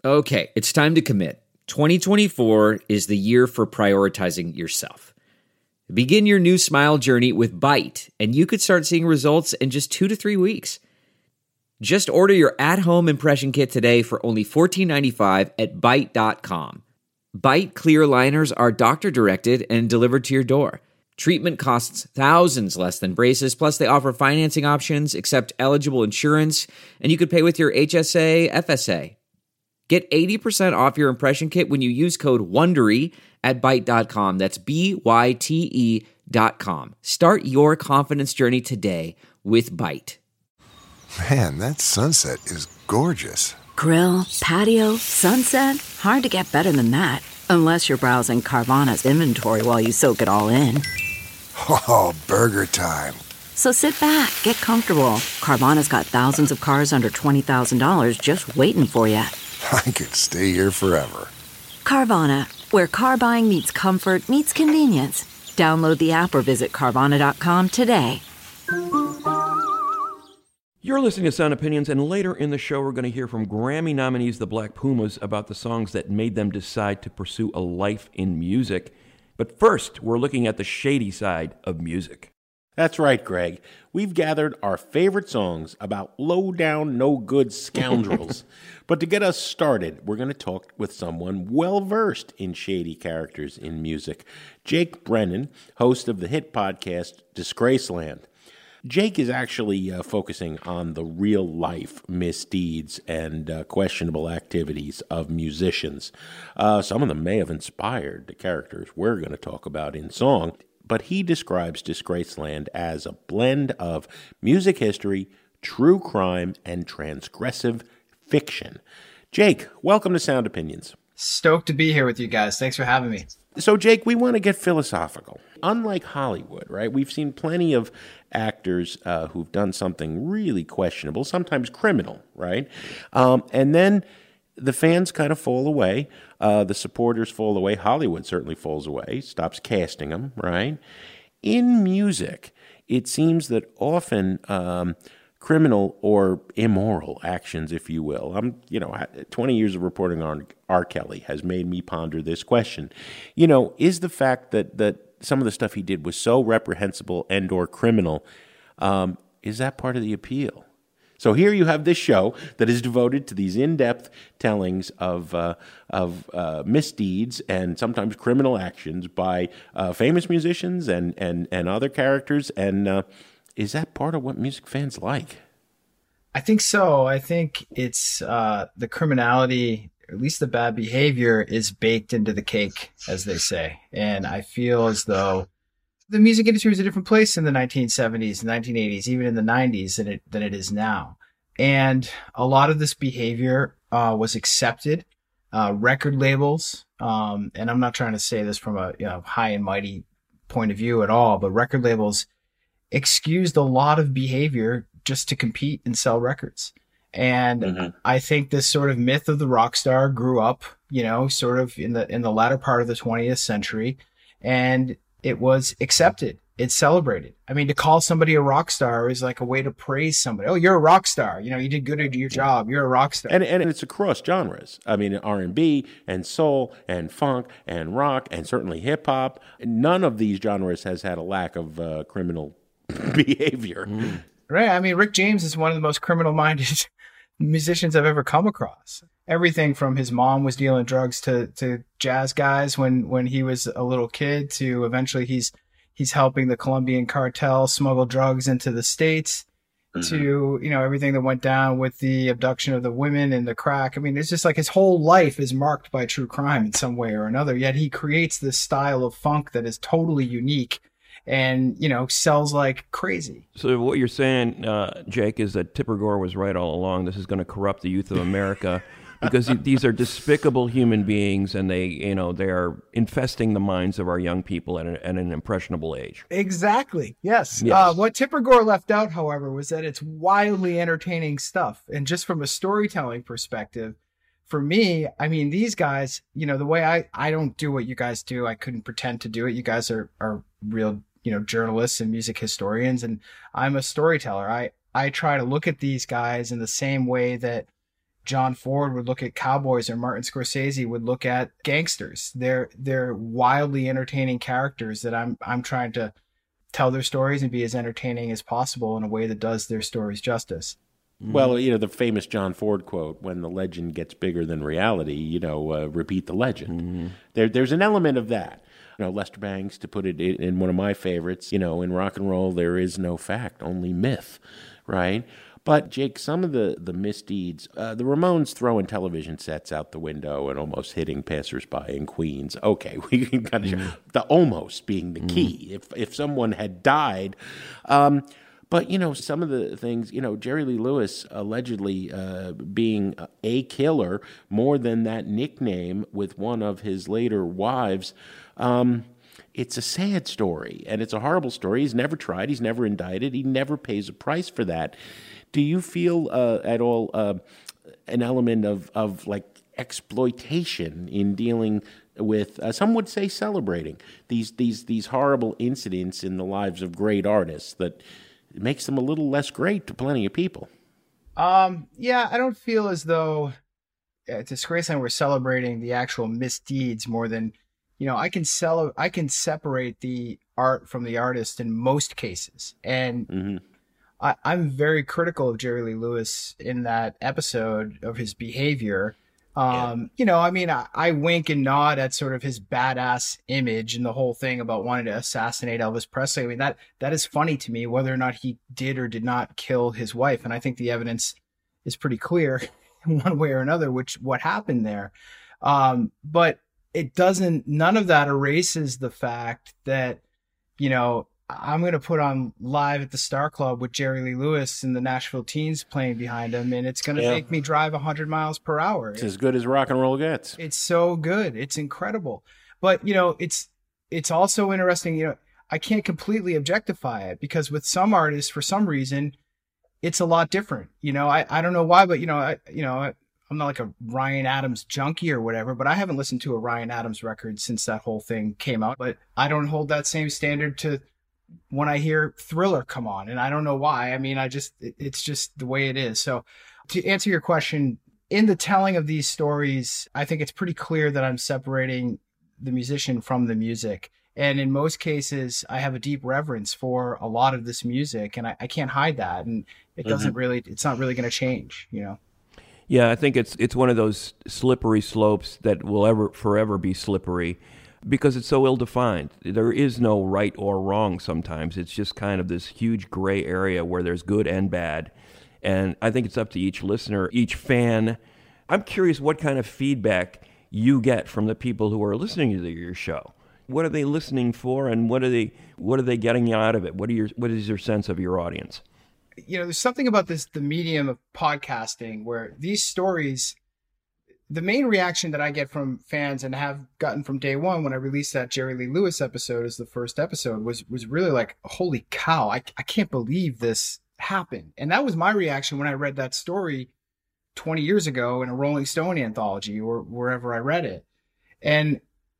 Okay, it's time to commit. 2024 is the year for prioritizing yourself. Begin your new smile journey with Byte, and you could start seeing results in just 2 to 3 weeks. Just order your at-home impression kit today for only $14.95 at Byte.com. Byte clear liners are doctor-directed and delivered to your door. Treatment costs thousands less than braces, plus they offer financing options, accept eligible insurance, and you could pay with your HSA, FSA. Get 80% off your impression kit when you use code WONDERY at Byte.com. That's BYTE.com. Start your confidence journey today with Byte. Man, that sunset is gorgeous. Grill, patio, sunset. Hard to get better than that. Unless you're browsing Carvana's inventory while you soak it all in. Oh, burger time. So sit back, get comfortable. Carvana's got thousands of cars under $20,000 just waiting for you. I could stay here forever. Carvana, where car buying meets comfort meets convenience. Download the app or visit Carvana.com today. You're listening to Sound Opinions, and later in the show, we're going to hear from Grammy nominees, the Black Pumas, about the songs that made them decide to pursue a life in music. But first, we're looking at the shady side of music. That's right, Greg. We've gathered our favorite songs about low-down, no-good scoundrels. But to get us started, we're going to talk with someone well-versed in shady characters in music. Jake Brennan, host of the hit podcast Disgraceland. Jake is actually focusing on the real-life misdeeds and questionable activities of musicians. Some of them may have inspired the characters we're going to talk about in song, but he describes Disgraceland as a blend of music history, true crime, and transgressive fiction. Jake, welcome to Sound Opinions. Stoked to be here with you guys. Thanks for having me. So, Jake, we want to get philosophical. Unlike Hollywood, right, we've seen plenty of actors who've done something really questionable, sometimes criminal, right? And then the fans kind of fall away. The supporters fall away. Hollywood certainly falls away, stops casting them, right? In music, it seems that often criminal or immoral actions, if you will. 20 years of reporting on R. Kelly has made me ponder this question. Is the fact that some of the stuff he did was so reprehensible and or criminal, is that part of the appeal? So here you have this show that is devoted to these in-depth tellings of misdeeds and sometimes criminal actions by famous musicians and other characters. And is that part of what music fans like? I think so. I think it's the criminality, or at least the bad behavior, is baked into the cake, as they say. And I feel as though the music industry was a different place in the 1970s, 1980s, even in the 90s than it is now. And a lot of this behavior was accepted. Record labels, and I'm not trying to say this from a high and mighty point of view at all, but record labels excused a lot of behavior just to compete and sell records. And I think this sort of myth of the rock star grew up, sort of in the latter part of the 20th century, and it was accepted. It's celebrated. I mean, to call somebody a rock star is like a way to praise somebody. Oh, you're a rock star. You did good at your job. You're a rock star. And it's across genres. I mean, R&B and soul and funk and rock and certainly hip hop. None of these genres has had a lack of criminal behavior. Right. I mean, Rick James is one of the most criminal-minded musicians I've ever come across. Everything from his mom was dealing drugs to jazz guys when he was a little kid, to eventually he's helping the Colombian cartel smuggle drugs into the States, to, everything that went down with the abduction of the women and the crack. I mean, it's just like his whole life is marked by true crime in some way or another. Yet he creates this style of funk that is totally unique and, sells like crazy. So what you're saying, Jake, is that Tipper Gore was right all along. This is going to corrupt the youth of America. Because these are despicable human beings, and they are infesting the minds of our young people at an impressionable age. Exactly. Yes. What Tipper Gore left out, however, was that it's wildly entertaining stuff. And just from a storytelling perspective, for me, I mean, these guys, the way I don't do what you guys do, I couldn't pretend to do it. You guys are real, journalists and music historians, and I'm a storyteller. I try to look at these guys in the same way that John Ford would look at cowboys or Martin Scorsese would look at gangsters. They're wildly entertaining characters that I'm trying to tell their stories and be as entertaining as possible in a way that does their stories justice. Well, the famous John Ford quote, when the legend gets bigger than reality, repeat the legend. There's an element of that. Lester Bangs, to put it in one of my favorites, in rock and roll, there is no fact, only myth, right? But, Jake, some of the misdeeds, the Ramones throwing television sets out the window and almost hitting passersby in Queens. Okay, we can kind of show the almost being the key. If someone had died. But, some of the things, Jerry Lee Lewis allegedly being a killer more than that nickname with one of his later wives, it's a sad story, and it's a horrible story. He's never tried. He's never indicted. He never pays a price for that. Do you feel at all an element of like exploitation in dealing with, some would say celebrating, these horrible incidents in the lives of great artists that it makes them a little less great to plenty of people? Yeah, I don't feel as though at Disgraceland we're celebrating the actual misdeeds more than, I can separate the art from the artist in most cases. And I'm very critical of Jerry Lee Lewis in that episode of his behavior. I wink and nod at sort of his badass image and the whole thing about wanting to assassinate Elvis Presley. I mean, that is funny to me, whether or not he did or did not kill his wife. And I think the evidence is pretty clear in one way or another, what happened there. But none of that erases the fact that, I'm going to put on Live at the Star Club with Jerry Lee Lewis and the Nashville Teens playing behind him, and it's going to make me drive 100 miles per hour. It's as good as rock and roll gets. It's so good. It's incredible. But, it's also interesting, I can't completely objectify it because with some artists, for some reason, it's a lot different. I don't know why, but, I'm not like a Ryan Adams junkie or whatever, but I haven't listened to a Ryan Adams record since that whole thing came out. But I don't hold that same standard to when I hear Thriller come on, and I don't know why. I mean, it's just the way it is. So to answer your question, in the telling of these stories, I think it's pretty clear that I'm separating the musician from the music. And in most cases, I have a deep reverence for a lot of this music, and I can't hide that. And it doesn't really, it's not really going to change, Yeah, I think it's one of those slippery slopes that will forever be slippery because it's so ill-defined. There is no right or wrong sometimes. It's just kind of this huge gray area where there's good and bad. And I think it's up to each listener, each fan. I'm curious what kind of feedback you get from the people who are listening to your show. What are they listening for, and what are they getting out of it? What is your sense of your audience? There's something about the medium of podcasting where these stories, the main reaction that I get from fans and have gotten from day one when I released that Jerry Lee Lewis episode as the first episode was really like, holy cow, I can't believe this happened. And that was my reaction when I read that story 20 years ago in a Rolling Stone anthology or wherever I read it. And,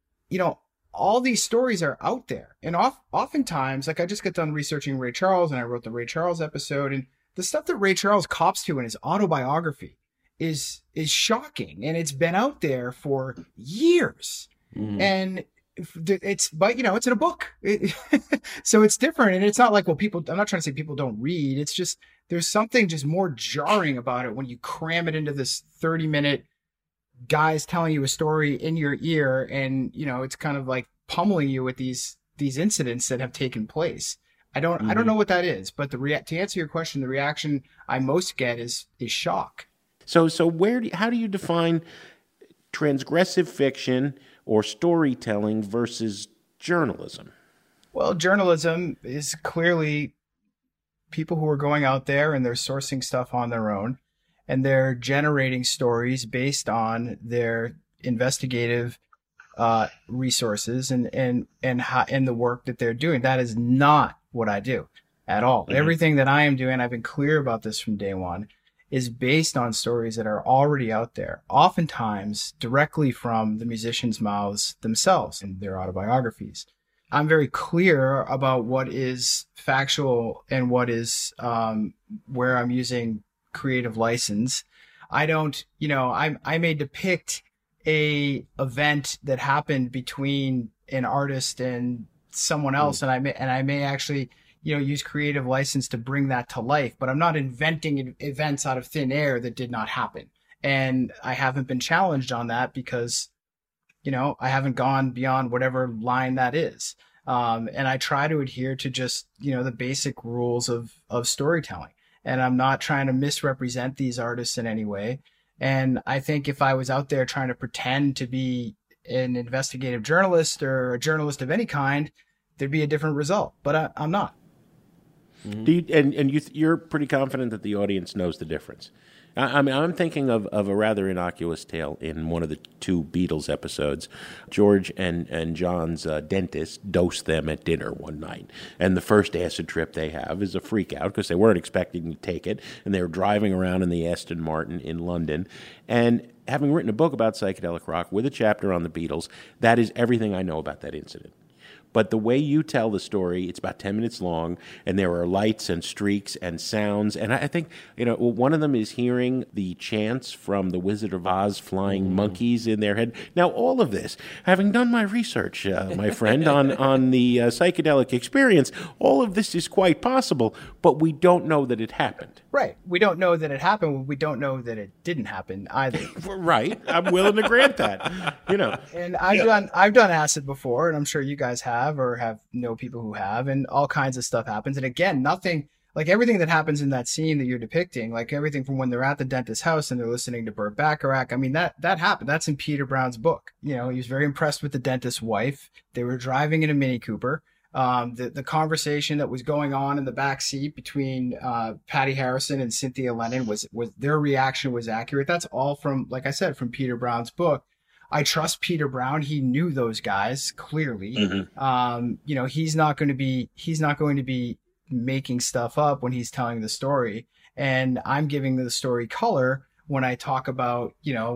all these stories are out there. And oftentimes, like I just got done researching Ray Charles and I wrote the Ray Charles episode, and the stuff that Ray Charles cops to in his autobiography is shocking. And it's been out there for years. And it's in a book. So it's different. And it's not like, I'm not trying to say people don't read. It's just, there's something just more jarring about it when you cram it into this 30-minute guys telling you a story in your ear, and it's kind of like pummeling you with these incidents that have taken place. I don't know what that is, but to answer your question, the reaction I most get is shock. So how do you define transgressive fiction or storytelling versus journalism? Well, journalism is clearly people who are going out there and they're sourcing stuff on their own, and they're generating stories based on their investigative resources and the work that they're doing. That is not what I do at all. Everything that I am doing, I've been clear about this from day one, is based on stories that are already out there, oftentimes directly from the musicians' mouths themselves in their autobiographies. I'm very clear about what is factual and what is where I'm using creative license. I don't, I may depict a event that happened between an artist and someone else, and I may actually, use creative license to bring that to life, but I'm not inventing events out of thin air that did not happen. And I haven't been challenged on that because, I haven't gone beyond whatever line that is. And I try to adhere to just, the basic rules of storytelling. And I'm not trying to misrepresent these artists in any way. And I think if I was out there trying to pretend to be an investigative journalist or a journalist of any kind, there'd be a different result. But I'm not. Mm-hmm. You're pretty confident that the audience knows the difference. I mean, I'm thinking of a rather innocuous tale in one of the 2 Beatles episodes. George and John's dentist dosed them at dinner one night. And the first acid trip they have is a freak out because they weren't expecting to take it. And they were driving around in the Aston Martin in London. And having written a book about psychedelic rock with a chapter on the Beatles, that is everything I know about that incident. But the way you tell the story, it's about 10 minutes long, and there are lights and streaks and sounds. And I think, one of them is hearing the chants from the Wizard of Oz flying monkeys in their head. Now, all of this, having done my research, my friend, on the psychedelic experience, all of this is quite possible, but we don't know that it happened. Right. We don't know that it happened. We don't know that it didn't happen either. Right. I'm willing to grant that. And I've done acid before, and I'm sure you guys have or know people who have, and all kinds of stuff happens. And again, nothing like everything that happens in that scene that you're depicting, like everything from when they're at the dentist's house and they're listening to Burt Bacharach. I mean, that happened. That's in Peter Brown's book. He was very impressed with the dentist's wife. They were driving in a Mini Cooper. The conversation that was going on in the back seat between Patty Harrison and Cynthia Lennon was their reaction was accurate. That's all from, like I said, from Peter Brown's book. I trust Peter Brown. He knew those guys clearly. Mm-hmm. He's not going to be making stuff up when he's telling the story. And I'm giving the story color when I talk about,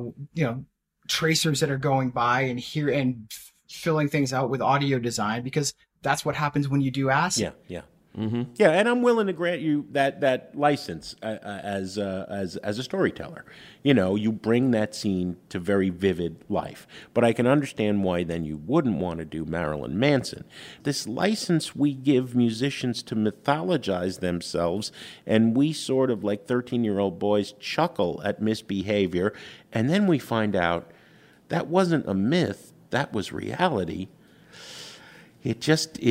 tracers that are going by and filling things out with audio design, because that's what happens when you do acid. Yeah. Mm-hmm. Yeah, and I'm willing to grant you that license as a storyteller. You bring that scene to very vivid life. But I can understand why then you wouldn't want to do Marilyn Manson. This license we give musicians to mythologize themselves, and we sort of like 13-year-old boys chuckle at misbehavior, and then we find out that wasn't a myth, that was reality. It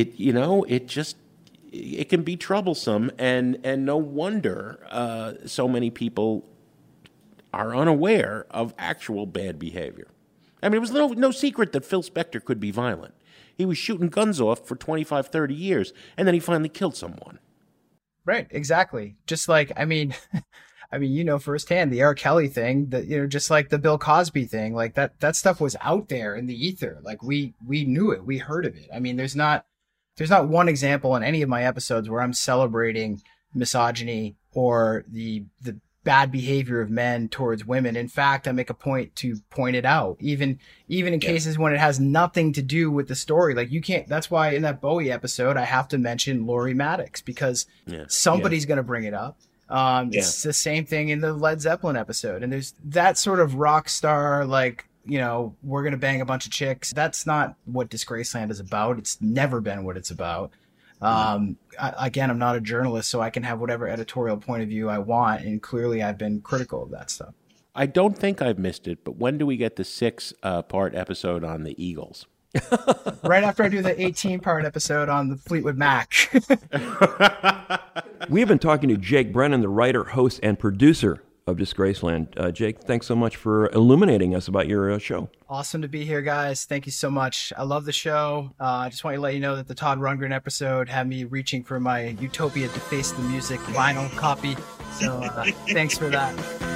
can be troublesome, and no wonder so many people are unaware of actual bad behavior. I mean, it was no secret that Phil Spector could be violent. He was shooting guns off for 25, 30 years, and then he finally killed someone. Right, exactly. Just like, firsthand the R. Kelly thing, just like the Bill Cosby thing, like that stuff was out there in the ether. Like we knew it, we heard of it. I mean, there's not one example in any of my episodes where I'm celebrating misogyny or the bad behavior of men towards women. In fact, I make a point to point it out, even in cases when it has nothing to do with the story. Like you can't, that's why in that Bowie episode, I have to mention Laurie Maddox, because somebody's going to bring it up. It's the same thing in the Led Zeppelin episode. And there's that sort of rock star, like, we're going to bang a bunch of chicks. That's not what Disgraceland is about. It's never been what it's about. Again, I'm not a journalist, so I can have whatever editorial point of view I want. And clearly I've been critical of that stuff. I don't think I've missed it, but when do we get the 6-part episode on the Eagles? Right after I do the 18-part episode on the Fleetwood Mac. We have been talking to Jake Brennan, the writer, host, and producer of Disgraceland. Jake, thanks so much for illuminating us about your show. Awesome to be here, guys. Thank you so much. I love the show. I just want to let you know that the Todd Rundgren episode had me reaching for my Utopia Deface the Music vinyl copy. So thanks for that.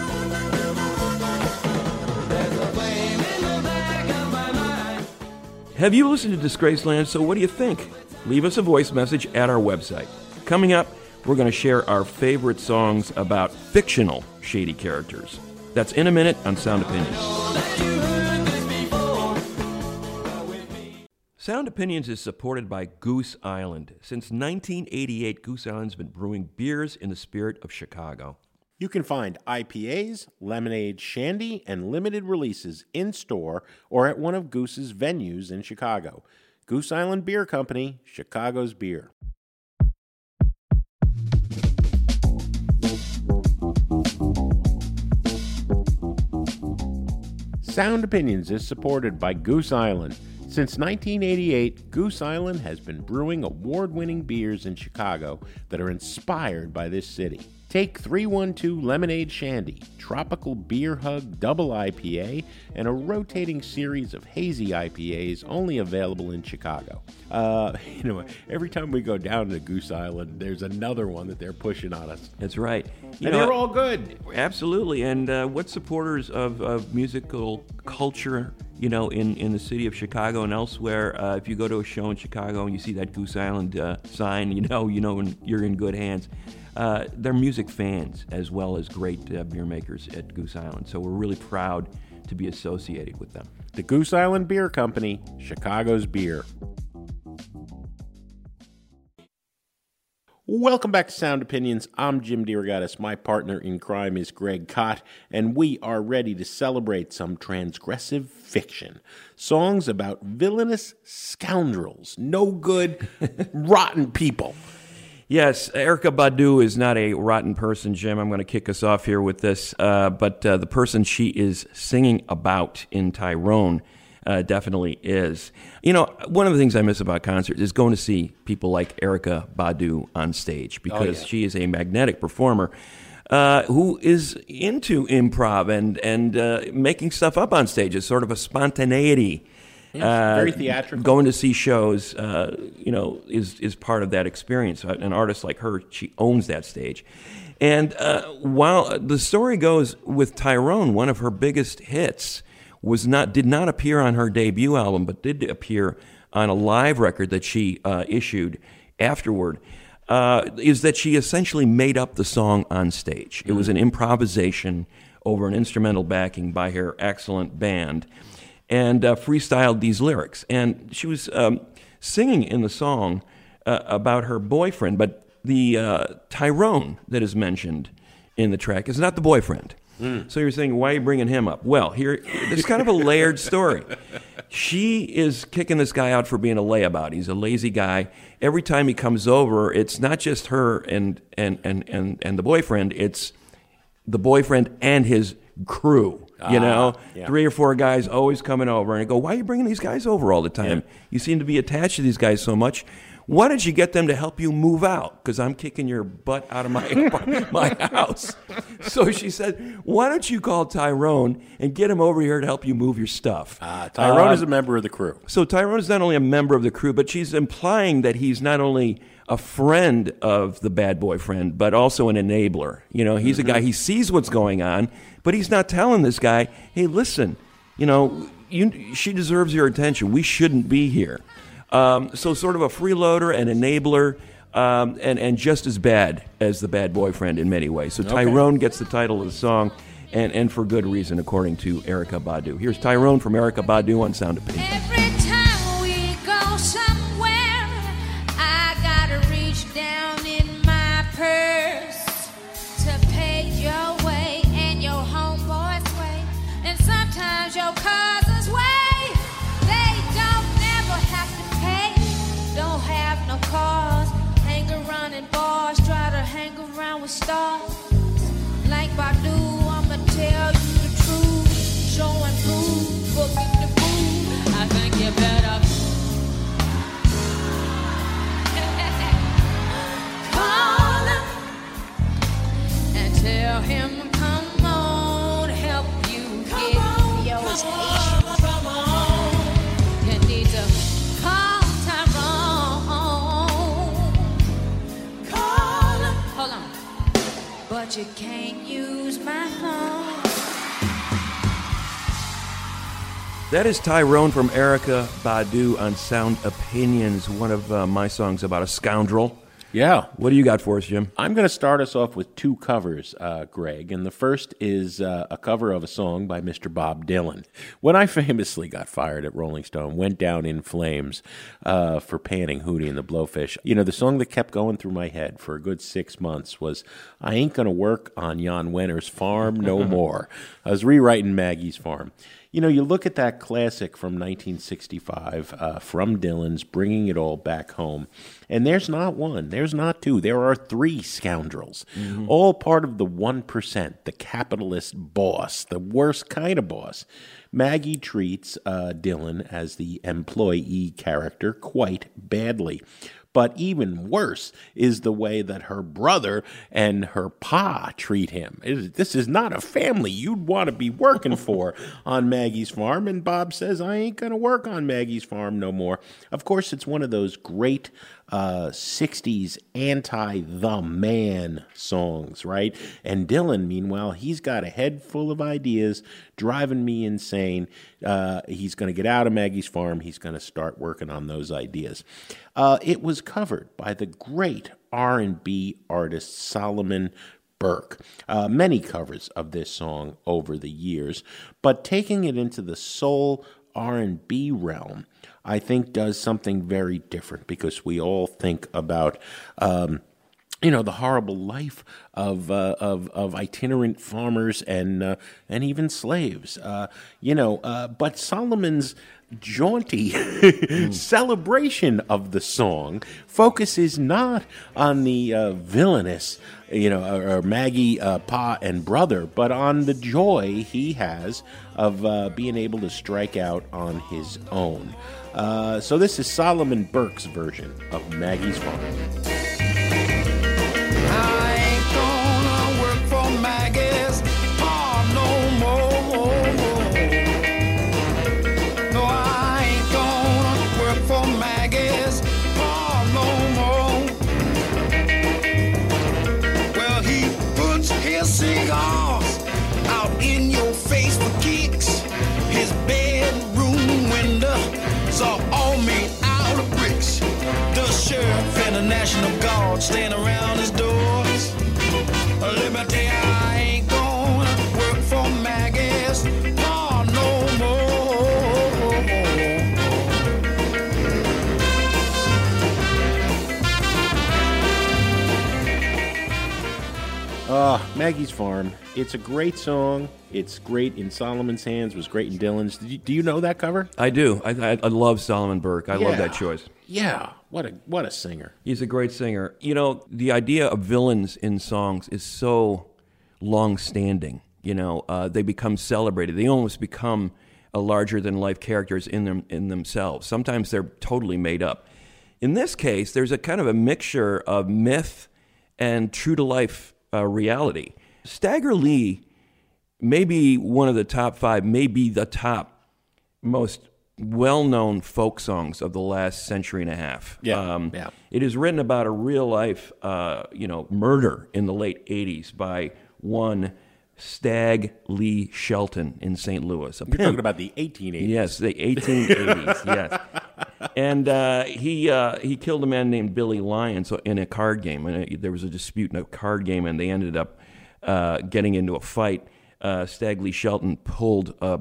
Have you listened to Disgraceland? So what do you think? Leave us a voice message at our website. Coming up, we're going to share our favorite songs about fictional shady characters. That's in a minute on Sound Opinions. Sound Opinions is supported by Goose Island. Since 1988, Goose Island's been brewing beers in the spirit of Chicago. You can find IPAs, lemonade, shandy, and limited releases in-store or at one of Goose's venues in Chicago. Goose Island Beer Company, Chicago's beer. Sound Opinions is supported by Goose Island. Since 1988, Goose Island has been brewing award-winning beers in Chicago that are inspired by this city. Take 312 Lemonade Shandy, Tropical Beer Hug Double IPA, and a rotating series of hazy IPAs only available in Chicago. Every time we go down to Goose Island, there's another one that they're pushing on us. That's right. They're all good. Absolutely. And what supporters of musical culture, in the city of Chicago and elsewhere, if you go to a show in Chicago and you see that Goose Island sign, you're in good hands. They're music fans as well as great beer makers at Goose Island. So we're really proud to be associated with them. The Goose Island Beer Company, Chicago's beer. Welcome back to Sound Opinions. I'm Jim DeRogatis. My partner in crime is Greg Kot, and we are ready to celebrate some transgressive fiction. Songs about villainous scoundrels, no good, rotten people. Yes, Erykah Badu is not a rotten person, Jim. I'm going to kick us off here with this. But the person she is singing about in Tyrone definitely is. One of the things I miss about concerts is going to see people like Erykah Badu on stage because she is a magnetic performer who is into improv and making stuff up on stage. It's sort of a spontaneity. Very theatrical. Going to see shows, is part of that experience. An artist like her, she owns that stage. And while the story goes with Tyrone, one of her biggest hits did not appear on her debut album, but did appear on a live record that she issued afterward, is that she essentially made up the song on stage. It was an improvisation over an instrumental backing by her excellent band, and freestyled these lyrics. And she was singing in the song about her boyfriend, but the Tyrone that is mentioned in the track is not the boyfriend. So you're saying, why are you bringing him up? Well, there's kind of a layered story. She is kicking this guy out for being a layabout. He's a lazy guy. Every time he comes over, it's not just her and the boyfriend, it's the boyfriend and his crew. 3 or 4 guys always coming over, and I go, why are you bringing these guys over all the time? You seem to be attached to these guys so much. Why don't you get them to help you move out? Because I'm kicking your butt out of my house. So she said, why don't you call Tyrone and get him over here to help you move your stuff? Tyrone is a member of the crew. So Tyrone is not only a member of the crew, but she's implying that he's not only a friend of the bad boyfriend, but also an enabler. He's a guy, he sees what's going on, but he's not telling this guy, hey, listen, she deserves your attention. We shouldn't be here. So sort of a freeloader, an enabler, and just as bad as the bad boyfriend in many ways. So Tyrone gets the title of the song, and for good reason, according to Erykah Badu. Here's Tyrone from Erykah Badu on Sound Opinion. Every time we go somewhere, I gotta reach down in my purse to pay your way and your homeboy's way, and sometimes your cousin's way. They don't never have to pay, don't have no cars, hang around in bars, try to hang around with stars. Like Badu, I'ma tell you the truth, show and prove, booking the boo. I think you better call him and tell him, come on, help you get your station. Come on, you need to call Tyrone. Call him. Hold on. But you can't use my phone. That is Tyrone from Erykah Badu on Sound Opinions, one of my songs about a scoundrel Yeah. What do you got for us, Jim? I'm going to start us off with two covers, Greg. And the first is a cover of a song by Mr. Bob Dylan. When I famously got fired at Rolling Stone, went down in flames for panning Hootie and the Blowfish, the song that kept going through my head for a good 6 months was I Ain't Gonna Work on Jan Wenner's Farm No More. I was rewriting Maggie's Farm. You look at that classic from 1965 from Dylan's Bringing It All Back Home, and there's not one, there's not two, there are three scoundrels, all part of the 1%, the capitalist boss, the worst kind of boss. Maggie treats Dylan as the employee character quite badly. But even worse is the way that her brother and her pa treat him. This is not a family you'd want to be working for on Maggie's Farm. And Bob says, I ain't going to work on Maggie's Farm no more. Of course, it's one of those great 60s anti-the man songs, right? And Dylan, meanwhile, he's got a head full of ideas driving me insane. He's going to get out of Maggie's Farm. He's going to start working on those ideas. It was covered by the great R&B artist Solomon Burke. Many covers of this song over the years, but taking it into the soul R&B realm, I think does something very different because we all think about, the horrible life of itinerant farmers and even slaves, but Solomon's jaunty celebration of the song focuses not on the villainous, or Maggie, Pa, and brother, but on the joy he has of being able to strike out on his own. So this is Solomon Burke's version of Maggie's Farm. I ain't gonna work for Maggie's Farm no more. No, I ain't gonna work for Maggie's Farm no more. Well, he puts his cigars out in your face for kicks. His bedroom window are all made out of bricks. The sheriff and the National Guard stand around his doors. Let me tell you, I ain't gonna work for Maggie's Farm no more. Maggie's Farm. It's a great song. It's great in Solomon's hands. Was great in Dylan's. Do you know that cover? I do. I love Solomon Burke. I love that choice. Yeah. What a singer. He's a great singer. The idea of villains in songs is so long-standing. They become celebrated. They almost become a larger-than-life characters in themselves. Sometimes they're totally made up. In this case, there's a kind of a mixture of myth and true-to-life reality. Stagger Lee may be one of the top 5, maybe the top most well-known folk songs of the last century and a half. Yeah. It is written about a real-life, murder in the late 80s by one Stag Lee Shelton in St. Louis. You're talking about the 1880s. Yes, the 1880s, yes. And he killed a man named Billy Lyons in a card game. And there was a dispute in a card game, and they ended up getting into a fight. Stag Lee Shelton pulled a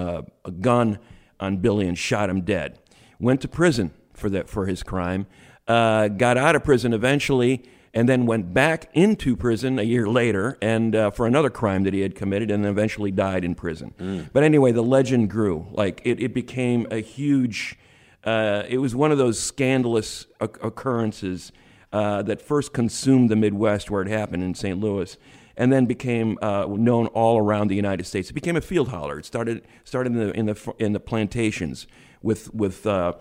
gun on Billy and shot him dead. Went to prison for his crime. Got out of prison eventually, and then went back into prison a year later and for another crime that he had committed, and then eventually died in prison. But anyway, the legend grew. Like it became a huge. It was one of those scandalous occurrences that first consumed the Midwest, where it happened in St. Louis, and then became known all around the United States. It became a field holler. It started in the plantations with the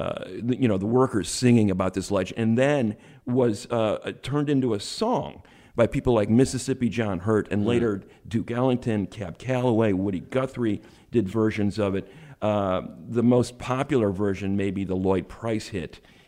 workers singing about this legend, and then was turned into a song by people like Mississippi John Hurt, and later Duke Ellington, Cab Calloway, Woody Guthrie did versions of it. The most popular version may be the Lloyd Price hit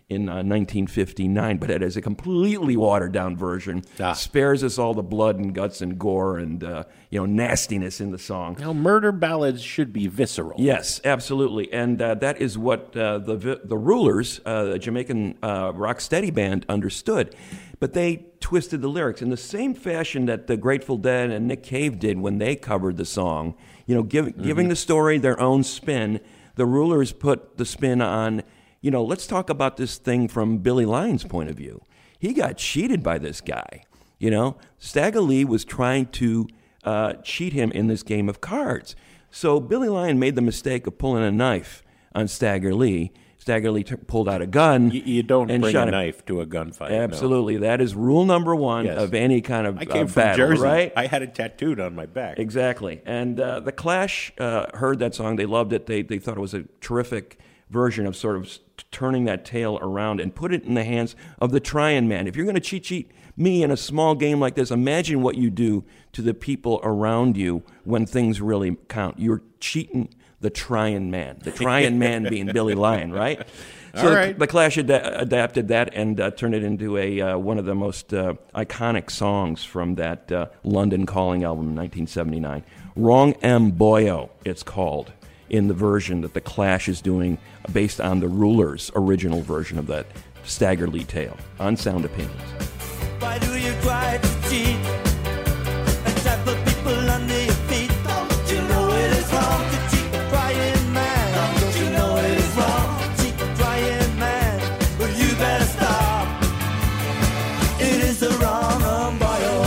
in 1959, but it is a completely watered-down version. Spares us all the blood and guts and gore and nastiness in the song. Now, murder ballads should be visceral. Yes, absolutely, and that is what the Rulers, the Jamaican rock steady band, understood. But they twisted the lyrics in the same fashion that the Grateful Dead and Nick Cave did when they covered the song. Giving the story their own spin. The Rulers put the spin on, let's talk about this thing from Billy Lyon's point of view. He got cheated by this guy. Stagger Lee was trying to cheat him in this game of cards. So Billy Lyon made the mistake of pulling a knife on Stagger Lee. Stagger Lee pulled out a gun. You don't and bring shot a him. knife to a gunfight. Absolutely. No. That is rule number one of any kind of I came from battle, Jersey. right? I had it tattooed on my back. Exactly. And the Clash heard that song. They loved it. They thought it was a terrific version of sort of turning that tale around and put it in the hands of the Tryin' Man. If you're going to cheat me in a small game like this, imagine what you do to the people around you when things really count. You're cheating the Tryin' Man. The Tryin' Man being Billy Lyon, right? So All right. the Clash adapted that and turned it into one of the most iconic songs from that London Calling album in 1979. Wrong M. Boyo, it's called, in the version that the Clash is doing based on the Rulers' original version of that Stagger Lee tale on Sound Opinions. Why do you try to cheat and trample people under your feet? Don't you know it is wrong to cheat the crying man? Don't you know it is wrong to cheat the crying man? Well, you better stop. It is the wrong boyo.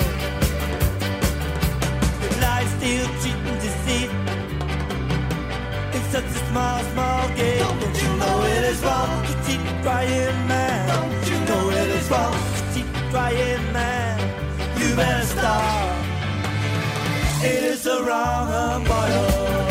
It lies, steal, cheat, and deceit. It's such a small game. Don't you know it is wrong to cheat the crying man? Don't you know it is wrong to cheat the crying man? You better stop. It is the wrong boy.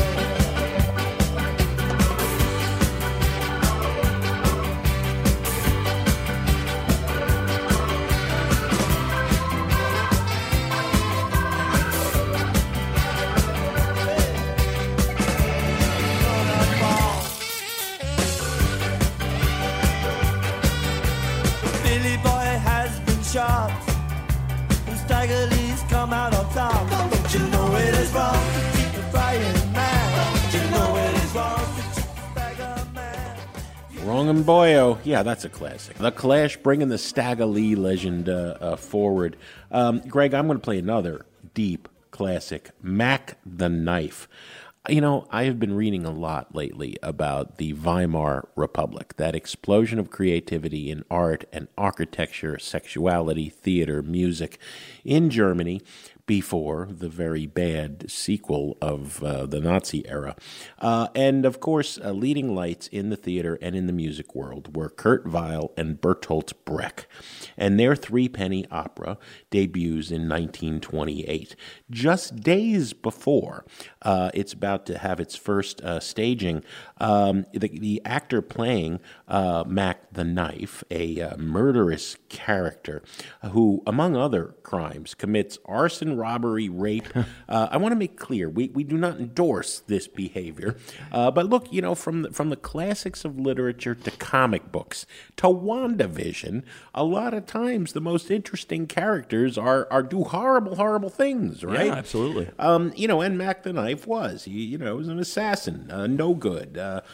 Billy Boy has been shot, and Stagger Lee's come out on top. Don't you know it is wrong to cheat the crying man? Don't you know it is wrong to cheat the Stagger man? Wrong and Boyo. Yeah, that's a classic. The Clash bringing the Stagger Lee legend forward. Greg, I'm going to play another deep classic, Mac the Knife. I have been reading a lot lately about the Weimar Republic, that explosion of creativity in art and architecture, sexuality, theater, music in Germany before the very bad sequel of the Nazi era. And, of course, leading lights in the theater and in the music world were Kurt Weill and Bertolt Brecht. And their Threepenny Opera debuts in 1928. Just days before it's about to have its first staging, the actor playing Mac the Knife, a murderous character who, among other crimes, commits arson, robbery, rape. I want to make clear, we do not endorse this behavior. But look, from the classics of literature to comic books to WandaVision, a lot of times the most interesting characters are do horrible, horrible things, right? Yeah, absolutely. And Mac the Knife was. He was an assassin, no good.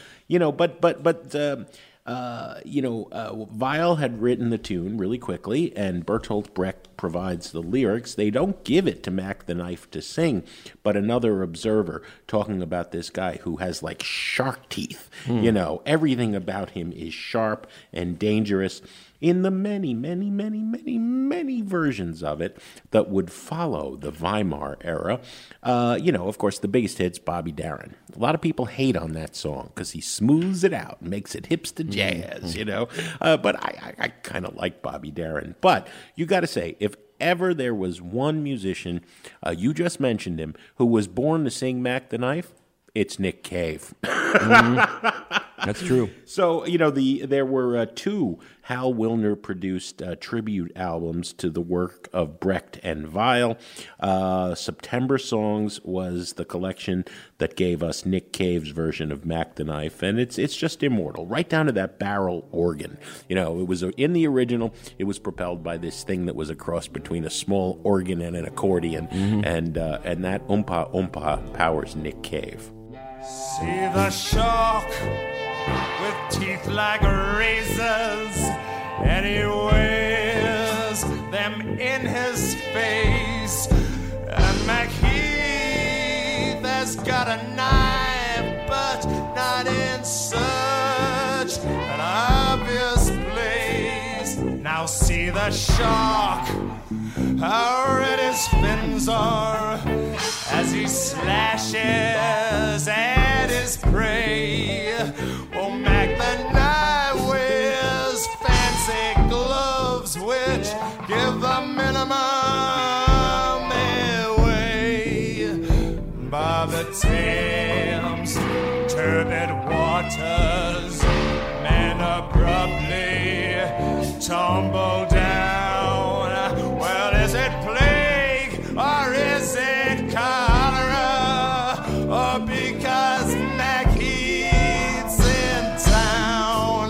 Weill had written the tune really quickly, and Bertolt Brecht provides the lyrics. They don't give it to Mac the Knife to sing, but another observer talking about this guy who has like shark teeth. Everything about him is sharp and dangerous. In the many, many, many, many, many versions of it that would follow the Weimar era, of course, the biggest hit's Bobby Darin. A lot of people hate on that song because he smooths it out and makes it hipster jazz, But I kind of like Bobby Darin. But you got to say, if ever there was one musician, you just mentioned him, who was born to sing Mac the Knife, it's Nick Cave. That's true. So, there were two Hal Willner produced tribute albums to the work of Brecht and Weill. September Songs was the collection that gave us Nick Cave's version of Mac the Knife, and it's just immortal, right down to that barrel organ. It was in the original, it was propelled by this thing that was a cross between a small organ and an accordion, and that oompa oompa powers Nick Cave. See the shark with teeth like razors, and he wears them in his face. And McHeath has got a knife, but not in such an obvious place. Now see the shark, how red his fins are as he slashes at his prey. Oh, Mac the Knife wears fancy gloves which give the minimum away. By the Thames, turbid waters, men abruptly tumble down. Well, is it plague or is it cholera? Or because McHeath's in town?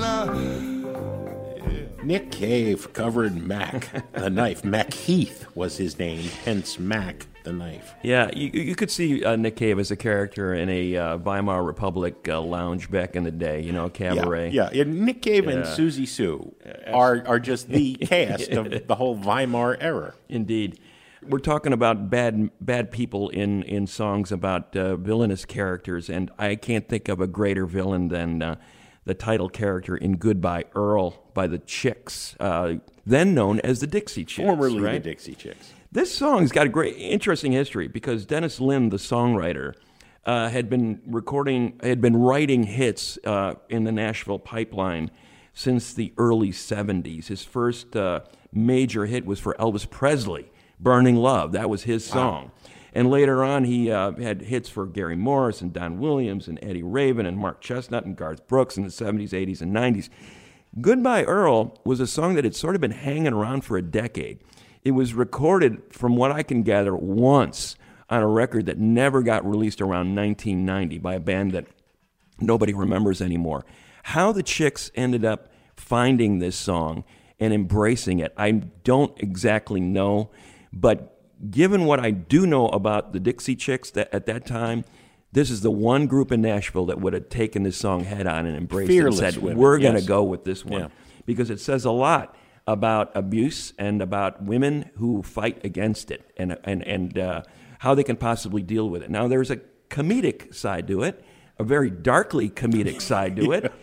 Nick Cave covered Mac the Knife. McHeath was his name, hence Mac the Knife. Yeah, you could see Nick Cave as a character in a Weimar Republic lounge back in the day, cabaret. Yeah. Nick Cave and Susie Sue are just the cast of the whole Weimar era. Indeed. We're talking about bad people in songs about villainous characters, and I can't think of a greater villain than the title character in Goodbye Earl by the Chicks, then known as the Dixie Chicks. Formerly right? the Dixie Chicks. This song's got a great, interesting history because Dennis Lynn, the songwriter, had been writing hits in the Nashville pipeline since the early 70s. His first major hit was for Elvis Presley, Burning Love. That was his song. Wow. And later on, he had hits for Gary Morris and Don Williams and Eddie Raven and Mark Chestnut and Garth Brooks in the 70s, 80s, and 90s. Goodbye Earl was a song that had sort of been hanging around for a decade. It was recorded, from what I can gather, once on a record that never got released around 1990 by a band that nobody remembers anymore. How the Chicks ended up finding this song and embracing it, I don't exactly know, but given what I do know about the Dixie Chicks at that time, this is the one group in Nashville that would have taken this song head on and embraced Fearless it and said, women, we're going to yes. go with this one. Yeah. Because it says a lot about abuse and about women who fight against it and how they can possibly deal with it. Now, there's a comedic side to it, a very darkly comedic side to it.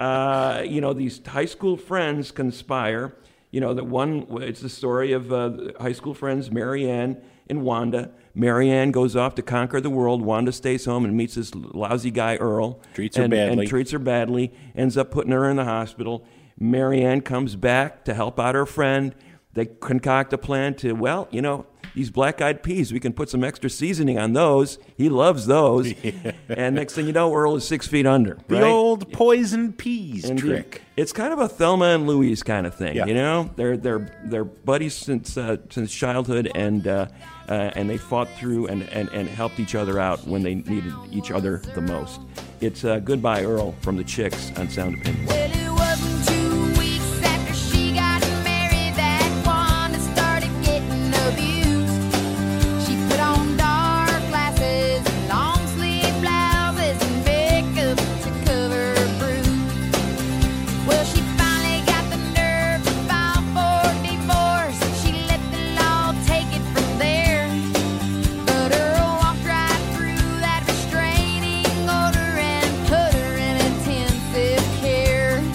These high school friends conspire. It's the story of high school friends Mary Ann and Wanda. Mary Ann goes off to conquer the world. Wanda stays home and meets this lousy guy, Earl. Treats her badly. Ends up putting her in the hospital. Mary Ann comes back to help out her friend. They concoct a plan to, these black-eyed peas, we can put some extra seasoning on those. He loves those. Yeah. And next thing you know, Earl is 6 feet under. The old poison peas Indeed. Trick. It's kind of a Thelma and Louise kind of thing, yeah. They're buddies since childhood, and they fought through and helped each other out when they needed each other the most. It's Goodbye Earl from the Chicks on Sound Opinion. Well, it wasn't 2 weeks after she got married that Wanda started getting abused. She put on dark glasses and long sleeve blouses and makeup to cover her bruise. Well, she finally got the nerve to file for divorce. She let the law take it from there. But Earl walked right through that restraining order and put her in intensive care.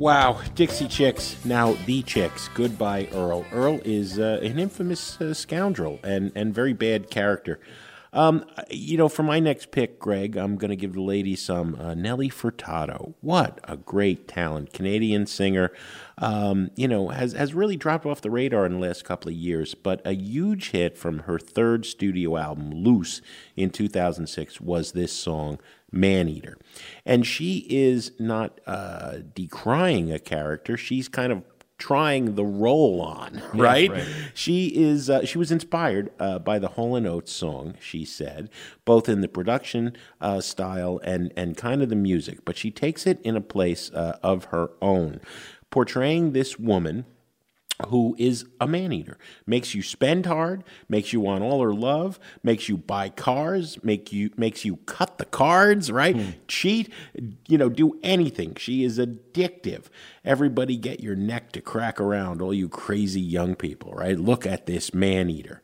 Wow, Dixie Chicks, now The Chicks, Goodbye Earl. Earl is an infamous scoundrel and very bad character. For my next pick, Greg, I'm going to give the ladies some Nelly Furtado. What a great talent. Canadian singer, has really dropped off the radar in the last couple of years, but a huge hit from her third studio album, Loose, in 2006 was this song, Maneater. And she is not decrying a character. She's kind of trying the role on, right? Right. She was inspired by the Hall & Oates song, she said, both in the production style and kind of the music, but she takes it in a place of her own, portraying this woman who is a man-eater, makes you spend hard, makes you want all her love, makes you buy cars, makes you cut the cards, right? Cheat, do anything. She is addictive. Everybody get your neck to crack around, all you crazy young people, right? Look at this man-eater.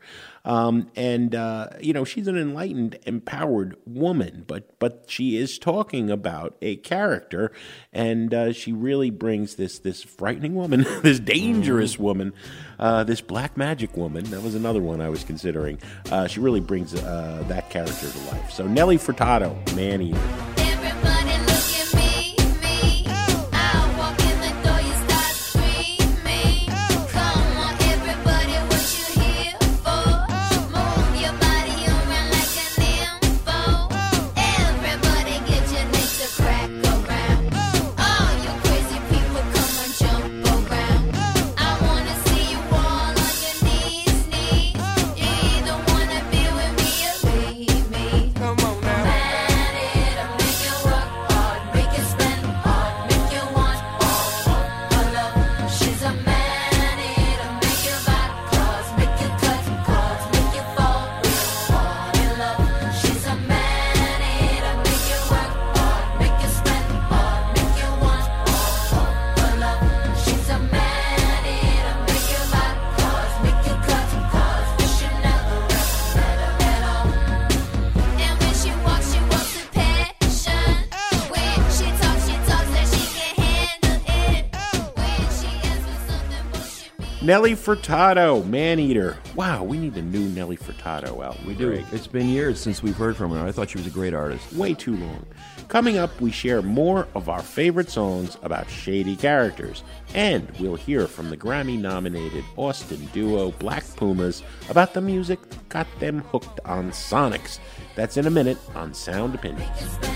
She's an enlightened, empowered woman, but she is talking about a character, and she really brings this frightening woman, this dangerous woman, this black magic woman. That was another one I was considering. She really brings that character to life. So Nelly Furtado, Man-Eater. Everybody look at me. I walk in the door, you start screaming. Come on, everybody, what you here for? Move your body around like a nympho. Everybody get your neck to crack around. All you crazy people, come on, jump around. I wanna see you all on your knees. You either wanna be with me or leave me. Come on now. Man-eater, make you work hard, make you spend hard, make you want all her love. She's a man-eater, make you buy cars, make you cut cords, make you fall real hard in love. She's a man-eater, make you work hard, make you spend hard, make you want all her love. She's a man-eater, make you buy cars, make you cut cords, wish you never ever met her at all. And when she walks with passion. When she talks that she can handle it. When she asks for something, but she means Nelly Furtado, Man-Eater. Wow, we need a new Nelly Furtado out. We do. It's been years since we've heard from her. I thought she was a great artist. Way too long. Coming up, we share more of our favorite songs about shady characters, and we'll hear from the Grammy-nominated Austin duo Black Pumas about the music that got them hooked on Sonics. That's in a minute on Sound Opinions.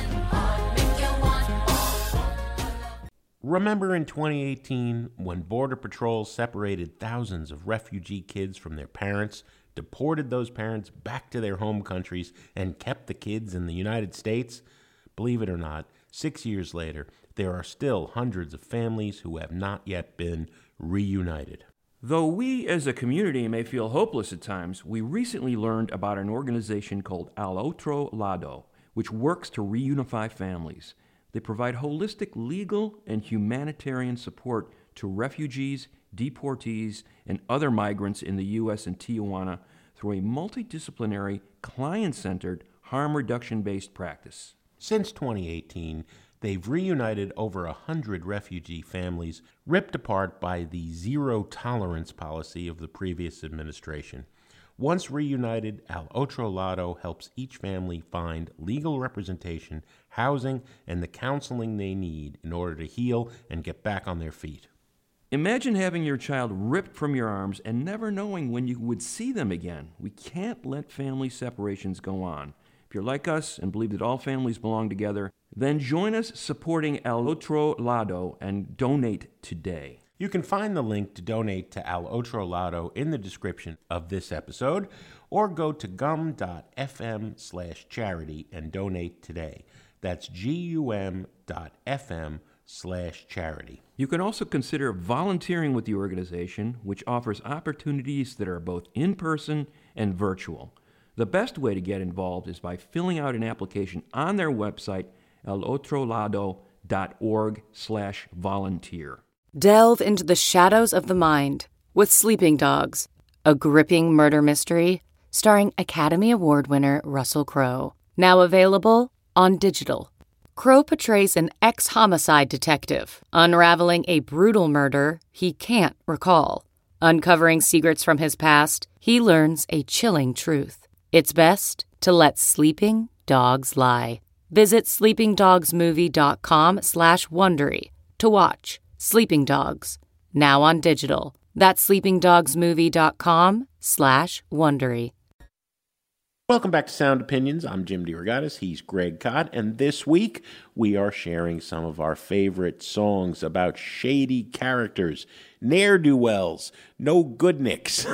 Remember in 2018 when Border Patrol separated thousands of refugee kids from their parents, deported those parents back to their home countries, and kept the kids in the United States? Believe it or not, 6 years later, there are still hundreds of families who have not yet been reunited. Though we as a community may feel hopeless at times, we recently learned about an organization called Al Otro Lado, which works to reunify families. They provide holistic legal and humanitarian support to refugees, deportees, and other migrants in the U.S. and Tijuana through a multidisciplinary, client-centered, harm reduction-based practice. Since 2018, they've reunited over 100 refugee families ripped apart by the zero-tolerance policy of the previous administration. Once reunited, Al Otro Lado helps each family find legal representation, housing, and the counseling they need in order to heal and get back on their feet. Imagine having your child ripped from your arms and never knowing when you would see them again. We can't let family separations go on. If you're like us and believe that all families belong together, then join us supporting Al Otro Lado and donate today. You can find the link to donate to Al Otro Lado in the description of this episode, or go to gum.fm/charity and donate today. That's gum.fm/charity. You can also consider volunteering with the organization, which offers opportunities that are both in-person and virtual. The best way to get involved is by filling out an application on their website, alotrolado.org/volunteer. Delve into the shadows of the mind with Sleeping Dogs, a gripping murder mystery starring Academy Award winner Russell Crowe. Now available on digital. Crow portrays an ex-homicide detective, unraveling a brutal murder he can't recall. Uncovering secrets from his past, he learns a chilling truth. It's best to let sleeping dogs lie. Visit sleepingdogsmovie.com/Wondery to watch Sleeping Dogs, now on digital. That's sleepingdogsmovie.com/Wondery. Welcome back to Sound Opinions. I'm Jim DeRogatis. He's Greg Kot. And this week, we are sharing some of our favorite songs about shady characters, ne'er-do-wells, no-goodniks.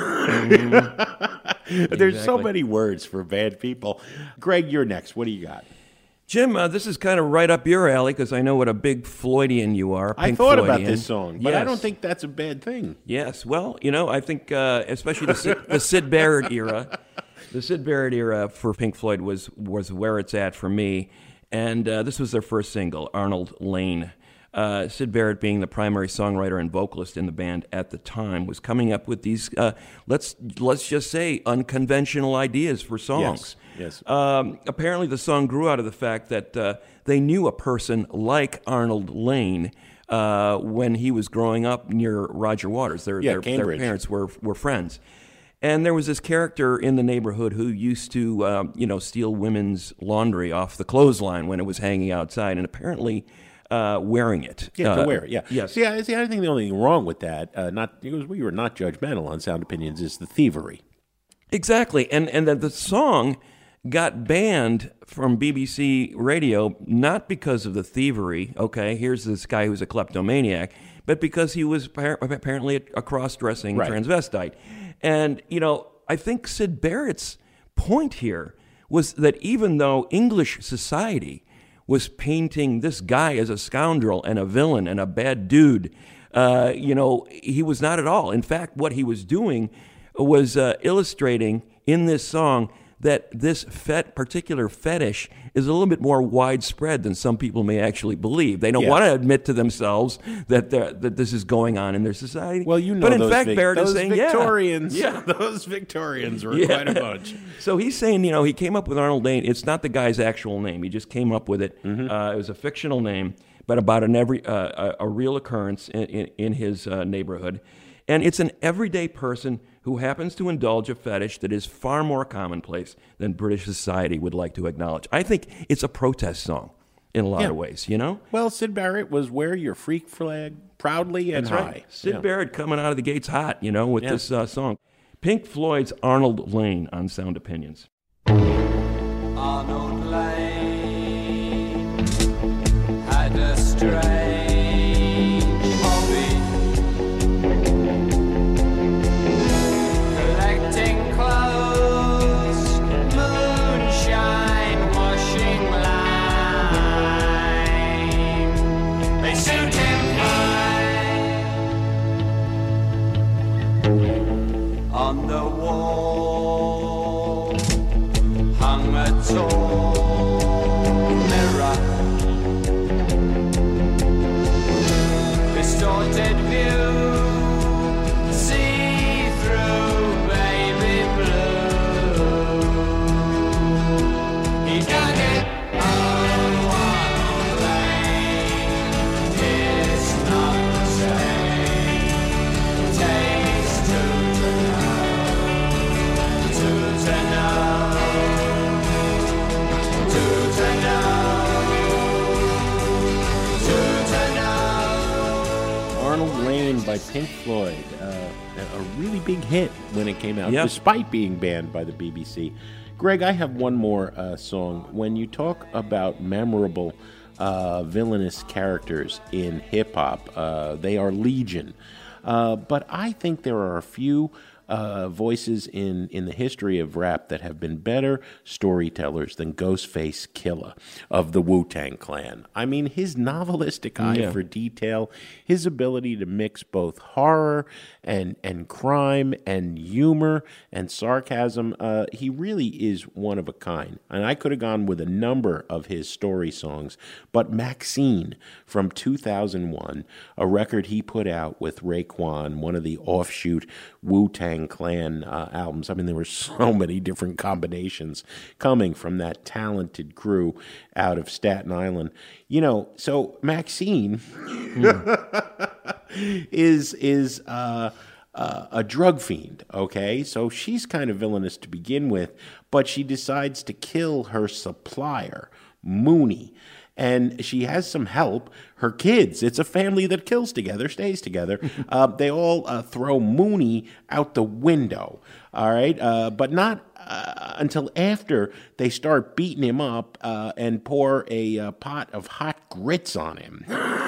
There's so many words for bad people. Greg, you're next. What do you got? Jim, this is kind of right up your alley because I know what a big Floydian you are. I thought about this song, but I don't think that's a bad thing. Yes. Well, I think especially the Syd Barrett era. The Syd Barrett era for Pink Floyd was where it's at for me, and this was their first single, Arnold Lane. Syd Barrett, being the primary songwriter and vocalist in the band at the time, was coming up with these, let's just say, unconventional ideas for songs. Yes. Apparently, the song grew out of the fact that they knew a person like Arnold Lane when he was growing up near Roger Waters. Their parents were friends. And there was this character in the neighborhood who used to, steal women's laundry off the clothesline when it was hanging outside, and apparently wearing it. Yeah, to wear it, yeah. Yes. See, I think the only thing wrong with that, because we were not judgmental on Sound Opinions, is the thievery. Exactly, and that the song got banned from BBC radio, not because of the thievery, okay, here's this guy who's a kleptomaniac, but because he was apparently a cross-dressing transvestite. And, I think Syd Barrett's point here was that even though English society was painting this guy as a scoundrel and a villain and a bad dude, he was not at all. In fact, what he was doing was illustrating in this song that this particular fetish is a little bit more widespread than some people may actually believe. They don't want to admit to themselves that this is going on in their society. Well, but in fact, Barrett is saying, Victorians, those Victorians were quite a bunch. So he's saying, he came up with Arnold Lane. It's not the guy's actual name. He just came up with it. Mm-hmm. It was a fictional name, but about a real occurrence in his neighborhood. And it's an everyday person who happens to indulge a fetish that is far more commonplace than British society would like to acknowledge. I think it's a protest song in a lot of ways, Well, Syd Barrett was wear your freak flag proudly and That's high. Right. Syd Barrett coming out of the gates hot, with this song. Pink Floyd's Arnold Lane on Sound Opinions. Arnold Lane had a strange hobby, collecting clothes, moonshine, washing lime. They suit him fine. On the wall hung a tall mirror, distorted view, see through baby blue. He dug it on one lane, it's not the same. Takes two to know. Arnold Lane by Pink Floyd, a really big hit when it came out, despite being banned by the BBC. Greg, I have one more song. When you talk about memorable villainous characters in hip-hop, they are legion. But I think there are a few voices in the history of rap that have been better storytellers than Ghostface Killah of the Wu-Tang Clan. I mean, his novelistic eye for detail, his ability to mix both horror and crime and humor and sarcasm, he really is one of a kind. And I could have gone with a number of his story songs, but Maxine from 2001, a record he put out with Raekwon, one of the offshoot Wu-Tang Wu-Tang Clan albums. I mean, there were so many different combinations coming from that talented crew out of Staten Island. You know, so Maxine is a drug fiend, okay? So she's kind of villainous to begin with, but she decides to kill her supplier, Mooney. And she has some help. Her kids, it's a family that kills together, stays together. They all throw Mooney out the window, all right? But not until after they start beating him up and pour a pot of hot grits on him.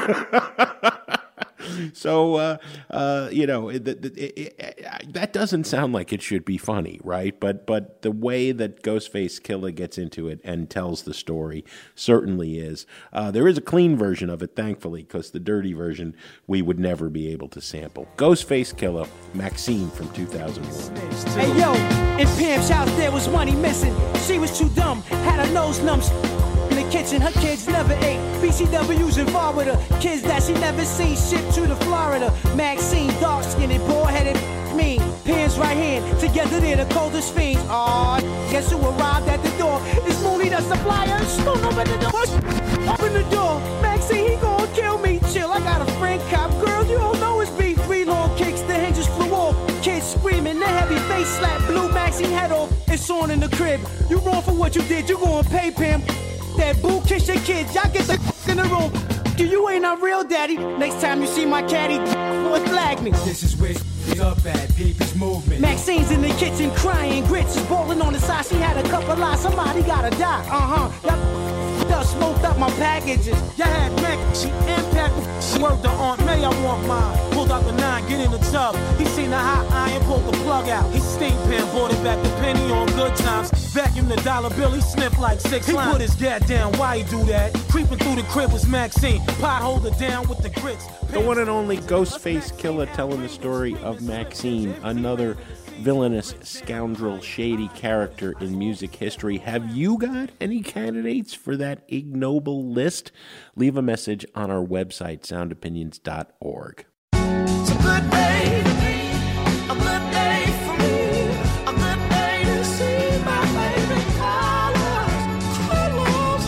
So, you know, that doesn't sound like it should be funny, right? But the way that Ghostface Killah gets into it and tells the story certainly is. There is a clean version of it, thankfully, because the dirty version we would never be able to sample. Ghostface Killah, Maxine from 2001. Hey, yo, in Pam's house there was money missing. She was too dumb, had her nose numbs. In the kitchen, her kids never ate. BCW's involved with her. Kids that she never seen shipped to the Florida. Maxine, dark-skinned, bald-headed, mean. Pants right hand, together they're the coldest fiends. Aw, guess who arrived at the door? It's Mooney the supplier. Don't open the door. Open the door. Maxine, he gon' kill me. Chill, I got a friend cop. Girl, you don't know it's beef. 3 long kicks, the hinges flew off. Kids screaming, the heavy face slap. Blew Maxine head off. It's on in the crib. You wrong for what you did. You gon' pay Pam. That boo kiss your kids, y'all get the in the room. You ain't a real daddy. Next time you see my caddy, flag me. This is where it's up at People's Movement. Maxine's in the kitchen crying, grits is balling on the side. She had a couple lies, somebody gotta die. Y'all smoked up my packages. Y'all had Mac, she impacted. Word to Aunt May, I want mine. Pulled out the 9, get in the tub. He seen the hot iron, pulled the plug out. He stink pan, bought it back the penny on good times. Vacuum the dollar bill, he sniffed like 6 lines. He put his gat down, why he do that? Creeping through the crib was Maxine. Pot holder down with the grits. The one and only Ghostface Killah telling the story of Maxine, another villainous, scoundrel, shady character in music history. Have you got any candidates for that ignoble list? Leave a message on our website, soundopinions.org. It's a good day to be, a good day for me, a good day to see my favorite colors, colors.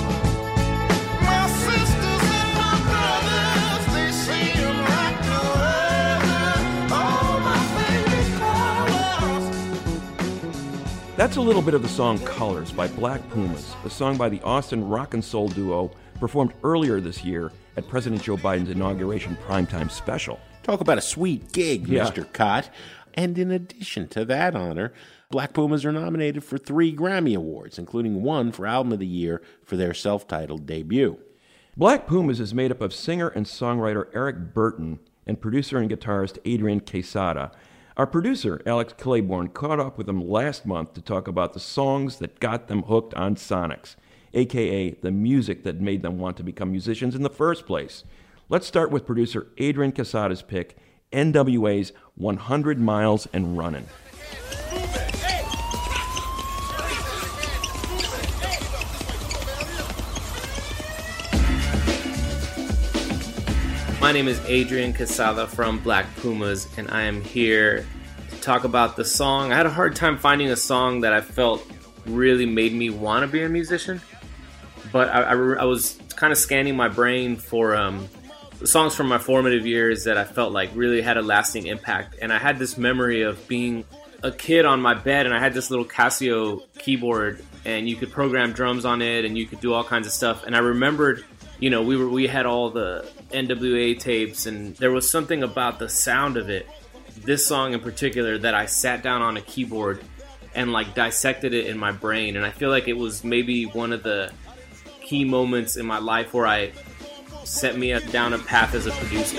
My sisters and my brothers, they seem like no other. Oh, my favorite colors. That's a little bit of the song Colors by Black Pumas, a song by the Austin rock and soul duo performed earlier this year at President Joe Biden's inauguration primetime special. Talk about a sweet gig, Yeah. Mr. Cott. And in addition to that honor, Black Pumas are nominated for 3 Grammy Awards, including 1 for Album of the Year for their self-titled debut. Black Pumas is made up of singer and songwriter Eric Burton and producer and guitarist Adrian Quesada. Our producer, Alex Claiborne, caught up with them last month to talk about the songs that got them hooked on Sonics, a.k.a. the music that made them want to become musicians in the first place. Let's start with producer Adrian Quesada's pick, NWA's 100 Miles and Runnin'. My name is Adrian Quesada from Black Pumas, and I am here to talk about the song. I had a hard time finding a song that I felt really made me want to be a musician, but I was kind of scanning my brain for the songs from my formative years that I felt like really had a lasting impact. And I had this memory of being a kid on my bed, and I had this little Casio keyboard, and you could program drums on it, and you could do all kinds of stuff. And I remembered, you know, we had all the NWA tapes, and there was something about the sound of it, this song in particular, that I sat down on a keyboard and like dissected it in my brain. And I feel like it was maybe one of the key moments in my life where I set me down a path as a producer.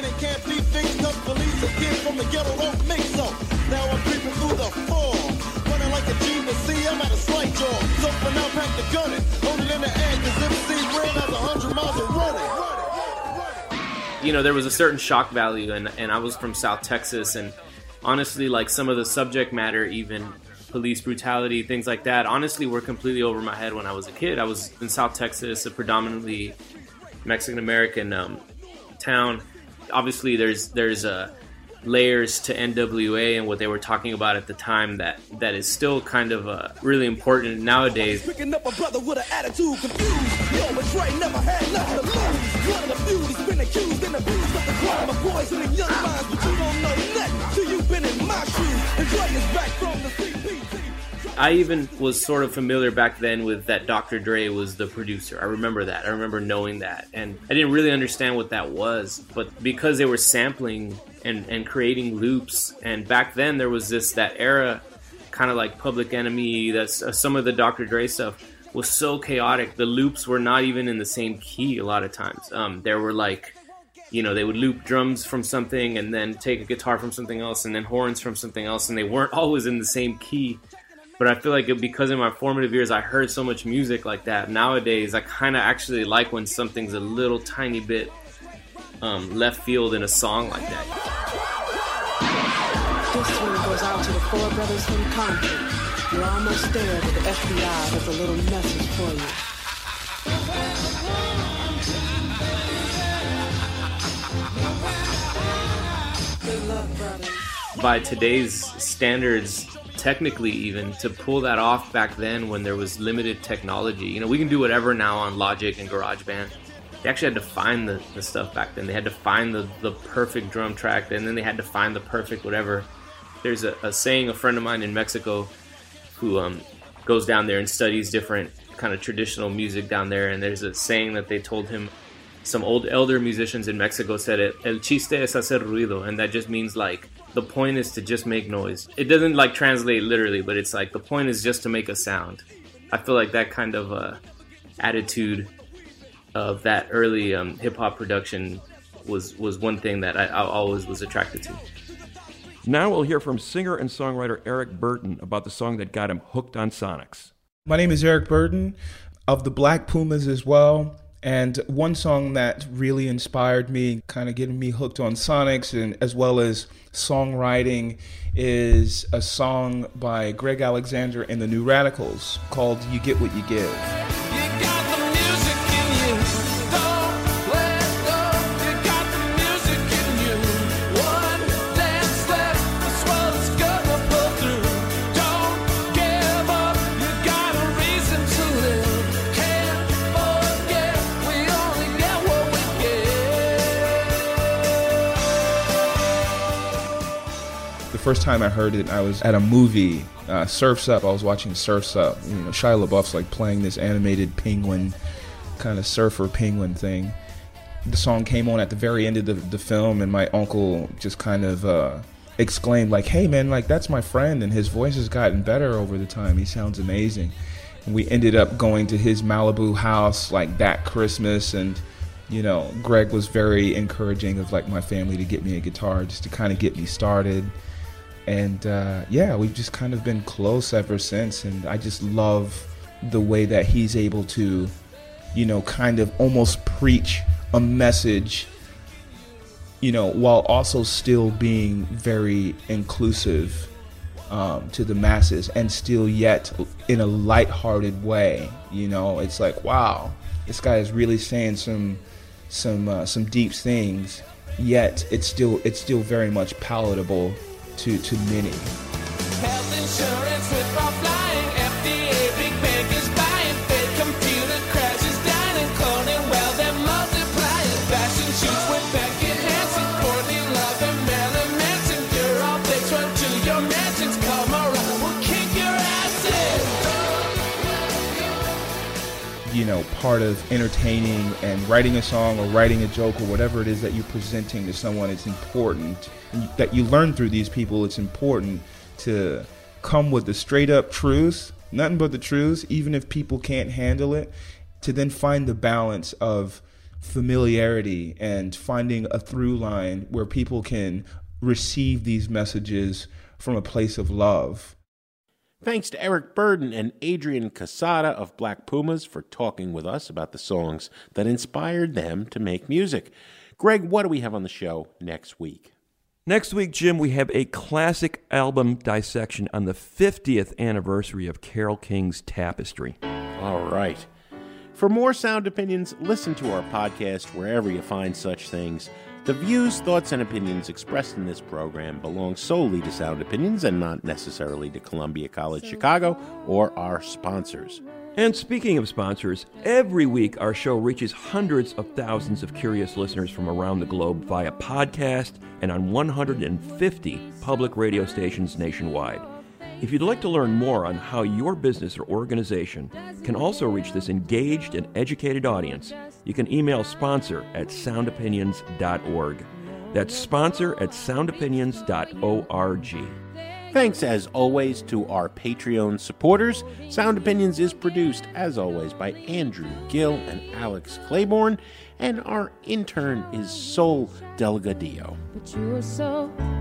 Now I'm creeping through the fall, running like a G, see I'm at a slight jog. So for now, pack the gun and hold it in the air, cause MC Red has 100 miles of running. You know, there was a certain shock value, and I was from South Texas, and honestly, like some of the subject matter, even police brutality, things like that, honestly were completely over my head when I was a kid. I was in South Texas, a predominantly Mexican-American town. Obviously, there's layers to NWA and what they were talking about at the time that is still kind of really important nowadays. Picking up a brother with an attitude confused. Yo, but Dre never had nothing to lose. One of the few he's been accused and abused of the crime of poisoning young minds, but you don't know nothing till you've been in my shoes. And Dre is back from the CPT. I even was sort of familiar back then with that Dr. Dre was the producer. I remember that. I remember knowing that. And I didn't really understand what that was. But because they were sampling and creating loops, and back then there was that era, kind of like Public Enemy, that's some of the Dr. Dre stuff was so chaotic. The loops were not even in the same key a lot of times. There were like, you know, they would loop drums from something and then take a guitar from something else and then horns from something else, and they weren't always in the same key. But I feel like because in my formative years I heard so much music like that. Nowadays I kind of actually like when something's a little tiny bit left field in a song like that. This one goes out to the four brothers from Compton. You're almost there, but the FBI has a little message for you. Good luck, brothers. By today's standards, technically even, to pull that off back then when there was limited technology. You know, we can do whatever now on Logic and GarageBand. They actually had to find the stuff back then. They had to find the perfect drum track, and then they had to find the perfect whatever. There's a saying, a friend of mine in Mexico who goes down there and studies different kind of traditional music down there, and there's a saying that they told him. Some old elder musicians in Mexico said it, el chiste es hacer ruido, and that just means like the point is to just make noise. It doesn't like translate literally, but it's like the point is just to make a sound. I feel like that kind of attitude of that early hip-hop production was one thing that I always was attracted to. Now we'll hear from singer and songwriter Eric Burden about the song that got him hooked on Sonics. My name is Eric Burden of the Black Pumas as well. And one song that really inspired me, kind of getting me hooked on Sonics and as well as songwriting, is a song by Greg Alexander and the New Radicals called You Get What You Give. First time I heard it, I was at a movie, Surf's Up. I was watching Surf's Up. You know, Shia LaBeouf's like playing this animated penguin, kind of surfer penguin thing. The song came on at the very end of the film, and my uncle just kind of exclaimed like, "Hey man, like that's my friend, and his voice has gotten better over the time. He sounds amazing." And we ended up going to his Malibu house like that Christmas, and you know, Greg was very encouraging of like my family to get me a guitar just to kind of get me started. And yeah, we've just kind of been close ever since. And I just love the way that he's able to, you know, kind of almost preach a message, you know, while also still being very inclusive to the masses, and still yet in a lighthearted way. You know, it's like, wow, this guy is really saying some deep things, yet it's still very much palatable to many. Health insurance with flying, FDA, big bank is buying, fake computer crashes, dining, cloning, well, they're multiplying. Fashion shoots with Becky Hansen, Courtney Love, and Marilyn Manson. You're all pics run to your mansions. Come around, we'll kick your asses. You know, part of entertaining and writing a song or writing a joke or whatever it is that you're presenting to someone, it's important that you learn through these people. It's important to come with the straight up truth, nothing but the truth, even if people can't handle it, to then find the balance of familiarity and finding a through line where people can receive these messages from a place of love. Thanks to Eric Burden and Adrian Casada of Black Pumas for talking with us about the songs that inspired them to make music. Greg, what do we have on the show next week? Next week, Jim, we have a classic album dissection on the 50th anniversary of Carole King's Tapestry. All right. For more sound opinions, listen to our podcast wherever you find such things. The views, thoughts, and opinions expressed in this program belong solely to Sound Opinions and not necessarily to Columbia College Chicago or our sponsors. And speaking of sponsors, every week our show reaches hundreds of thousands of curious listeners from around the globe via podcast and on 150 public radio stations nationwide. If you'd like to learn more on how your business or organization can also reach this engaged and educated audience, you can email sponsor@soundopinions.org. That's sponsor@soundopinions.org. Thanks, as always, to our Patreon supporters. Sound Opinions is produced, as always, by Andrew Gill and Alex Claiborne, and our intern is Sol Delgadillo. But you were so